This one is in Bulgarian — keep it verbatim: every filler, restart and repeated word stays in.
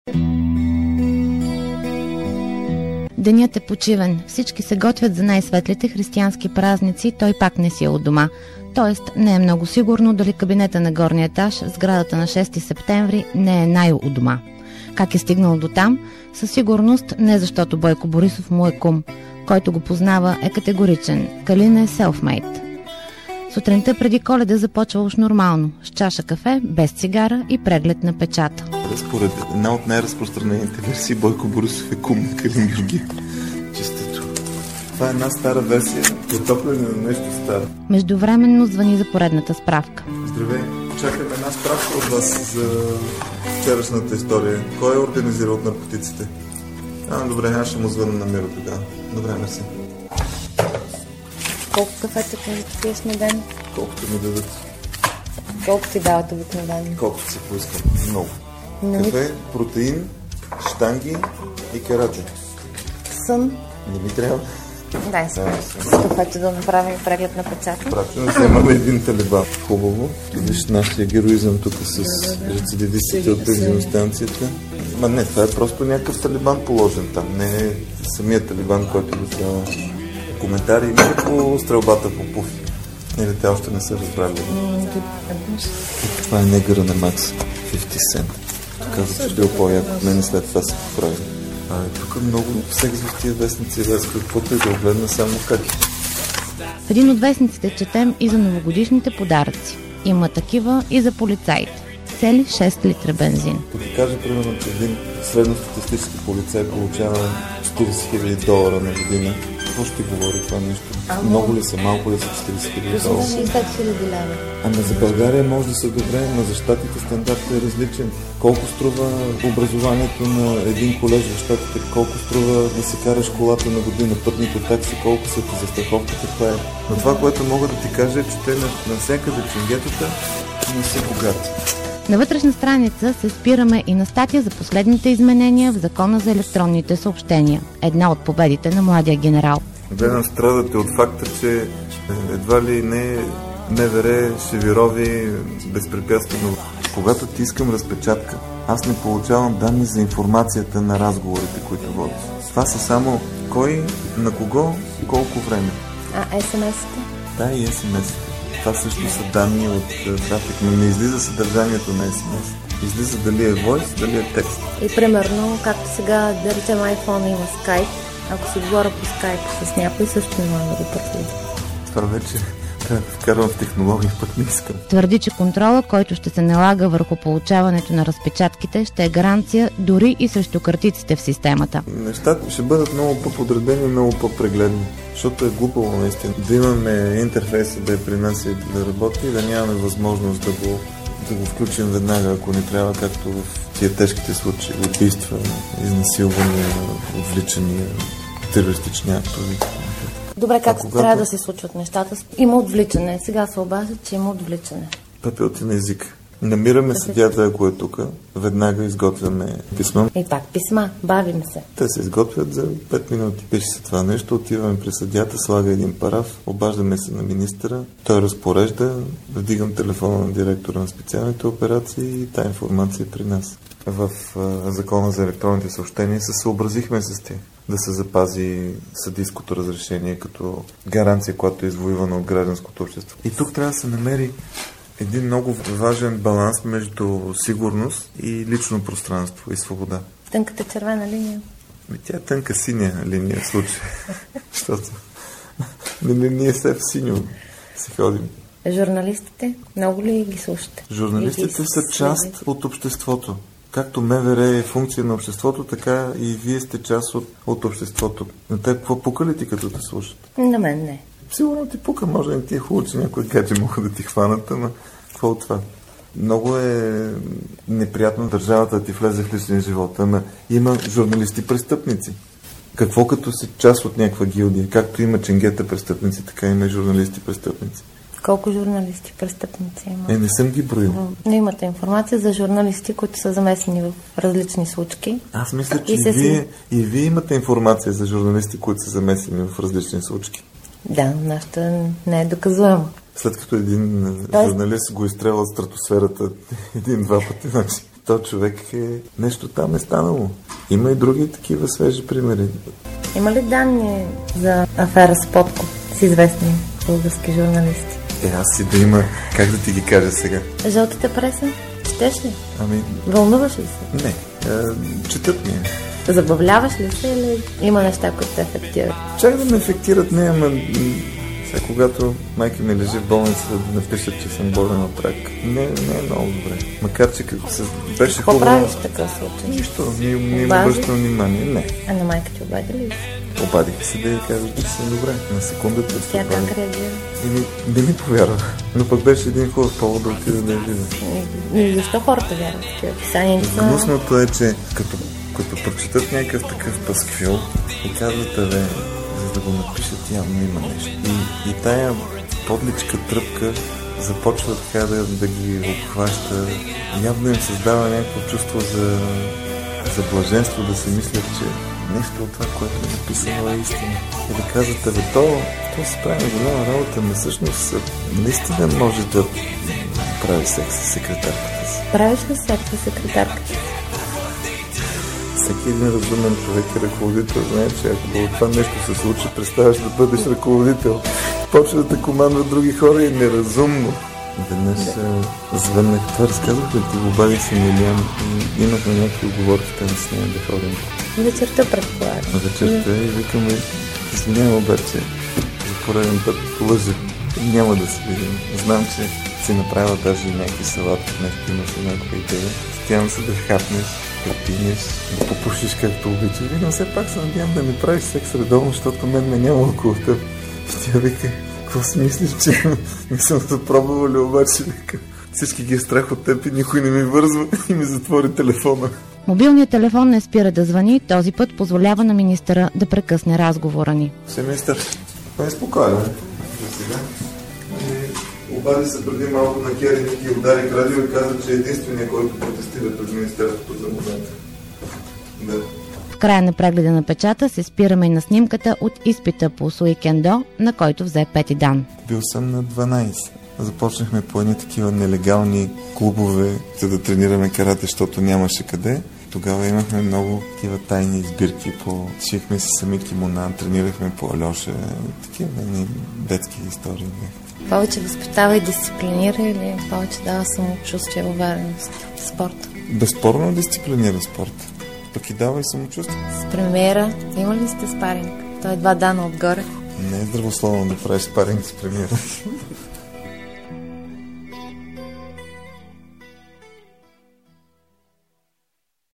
Денят е почивен. Всички се готвят за най-светлите християнски празници, той пак не си е от дома. Тоест, не е много сигурно дали кабинета на горния етаж в сградата на шести септември не е най-у дома. Как е стигнал до там? Със сигурност не защото Бойко Борисов му е кум. Който го познава е категоричен. Калин е self-made. Сутринта преди Коледа започва уж нормално, с чаша кафе, без цигара и преглед на печата. Според една от най-разпространените версии, Бойко Борисов е кум на Калин Георгиев. Честито. Това е една стара версия, потопляне на нещо старо. Междувременно звъни за поредната справка. Здравей, чакаме една справка от вас за вчерашната история. Кой е организирал от наркотиците? А, добре, аз ще му звънна на Миро тогава. Добре, мерси. Колко кафета пиеш на ден? Колкото ми дадат. Колко ти дават обикновено? Колкото си поискам. Много. Не Кафе, ми... протеин, щанги и караджо. Сън? Не ми трябва. Дай си. С кафето да направим преглед на печата. Прачено да вземаме един талибан. Хубаво. Виж нашия героизъм тук с рецидивистите от бензиностанцията. Ма не, това е просто някакъв талибан положен там. Не е самият талибан, който го трябва. Коментари има по стрелбата по пуфи. Или те още не са разбрали. Mm, това е негъра на Макс. петдесет цента. Казва, че бил по-як от мен и след това се поправи. А, тук много секс в тия вестници, без каквото и да огледна, само как. В един от вестниците четем и за новогодишните подаръци. Има такива и за полицаите. Цели шест литра бензин. Ако ти кажа, примерно, че един средностатистически полицай получава четиридесет хиляди долара на година, какво ще ти говори това нещо? А, много ли са, малко ли са четиридесет хиляди долара? шейсет хиляди лева. Ама за България може да са добре, но за щатите стандартът е различен. Колко струва образованието на един колеж в щатите, колко струва да си караш колата на година, пътните такси, колко са ти за страховката, това е. Но това, което мога да ти кажа е, че те навсякъде ченгетата не са богати. На вътрешна страница се спираме и на статия за последните изменения в Закона за електронните съобщения. Една от победите на младия генерал. Гледам, страдате от факта, че едва ли не МВР ще ви рови безпрепятствено. Когато ти искам разпечатка, аз не получавам данни за информацията на разговорите, които водиш. Това са само кой, на кого, колко време. А ес ем ес-те? Да, и ес ем ес-те. Това също са данни от трафик, но не излиза съдържанието на ес ем ес. Излиза дали е voice, дали е текст. И примерно, както сега, да речем, iPhone има Skype, ако си говоря по Skype с някой, също не мога да го проследя. Това вече трябва да вкарвам в технологии, пък не искам. Твърди, че контрола, който ще се налага върху получаването на разпечатките, ще е гаранция дори и срещу картиците в системата. Нещата ще бъдат много по-подредени и много по-прегледни. Защото е глупаво наистина да имаме интерфейса да е при нас и да работи и да нямаме възможност да го, да го включим веднага, ако не трябва, както в тия тежките случаи, убийства, изнасилвания, отвличания, терористични актове. Добре, как когато... трябва да се случват нещата? Има отвличане. Сега се обажда, че има отвличане. Пепелти на език. Намираме съдията, ако е тук, веднага изготвяме писма. И пак писма, бавим се. Те се изготвят за пет минути. Пише се това нещо, отиваме при съдията, слага един параф, обаждаме се на министъра, той разпорежда, вдигам телефона на директора на специалните операции и тая информация е при нас. В а, Закона за електронните съобщения се съобразихме с тях да се запази съдийското разрешение като гаранция, която е извоювана от гражданското общество. И тук трябва да се намери един много важен баланс между сигурност и лично пространство и свобода. Тънката червена линия? Тя е тънка синя линия в случая. Защото ние все в синьо си ходим. Журналистите, много ли ги слушате? Журналистите са част от обществото. Както МВР е функция на обществото, така и вие сте част от, от обществото. На те какво пука ли ти, като те слушат? На мен не. Сигурно ти пука, може да не ти е хубаво, че някой гадже могат да ти хванат, ама какво от това? Много е неприятно държавата да ти влезе в личния живот, ама има журналисти престъпници. Какво като си част от някаква гилдия? Както има ченгета престъпници, така има и журналисти престъпници. Колко журналисти престъпници има? Е, не съм ги броил. Но имате информация за журналисти, които са замесени в различни случки. Аз мисля, че и, и, вие, и вие имате информация за журналисти, които са замесени в различни случки. Да, нашата не е доказуема. След като един Тоест... журналист го изстрелва от стратосферата един-два пъти, значи този човек е... нещо там е станало. Има и други такива свежи примери. Има ли данни за афера с подкуп с известни български журналисти? Е, аз си да има... Как да ти ги кажа сега? Жълтата преса? Четеш ли? Ами... Вълнуваш ли се? Не. А, четат ми. Забавляваш ли се или има неща, които те ефектират? Чак да ме ефектират, не, ама... Сега, когато майка ми лежи в болница да напишат, че съм болен от рак. Не, не е много добре. Макар, че като се беше Какво хубаво... правиш в такъв случай? Нищо, не, не им обръщам внимание. Не. А на майка ти обади ли? Обадих се да я кажа, че съм добре. На секундата се Тя как реагира? И ми, не ми повярва. Но пък беше един хубав повод да отида да я видя. И защо хората вярват такива писания? Гнусното е, че като, като прочитат някакъв такъв пасквил и казват, бе, за да го напишат, явно има нещо. И, и тая подличка тръпка започва така да, да ги обхваща. Явно им създава някакво чувство за, за блаженство, да си мислят, че нещо от това, което е написано, е истина. И да казвате, бе, то, то се прави голяма работа, но всъщност наистина може да прави секс с секретарката си. Правиш ли секс с секретарката си? Всеки един разумен човек е ръководител. Знае, че ако това нещо се случи, представяш да бъдеш ръководител. Почва да те командват други хора и е неразумно. Веднъж да. звъннах, това разказвах ли ти, обадих се Милиан и имахме някакви оговорки там с нея да ходим. Вечерта предполагам. Вечерта и викаме, извинявам обаче, за пореден път лъжа. Няма да се видим. Знам, че си направила даже и някакви салати, нещо имаш и някаква идея. Стявам се да хапнеш, да пинеш, да попушиш както обичаш. Но все пак се надявам да ми правиш секс редовно, защото мен ме няма около теб. И тя вика, какво си мислиш, че не съм да пробвала ли, обаче вика. Всички ги е страх от теб и никой не ми вързва и ми затвори телефона. Мобилният телефон не спира да звъни, този път позволява на министъра да прекъсне разговора ни. Все, министър, не е спокойно. Сега. Обади се преди малко на Кери Ники, ударих радио и каза, че е единствения, който протестира пред министерството за момента. Да. В края на прегледа на печата се спираме и на снимката от изпита по Суикендо, на който взе пети дан. Бил съм на дванайсет. Започнахме по едни такива нелегални клубове, за да тренираме карате, защото нямаше къде. Тогава имахме много такива тайни избирки, по... шихме си сами кимона, тренирахме по Алеша, такива детски истории. Повече възпитава и дисциплинира или повече дава самочувствие, увереност в спорта? Безспорно дисциплинира спорта. Пък и дава и самочувствие. С премиера има ли сте спаринг? Той е два дана отгоре. Не е здравословно да правиш спаринг с премиера.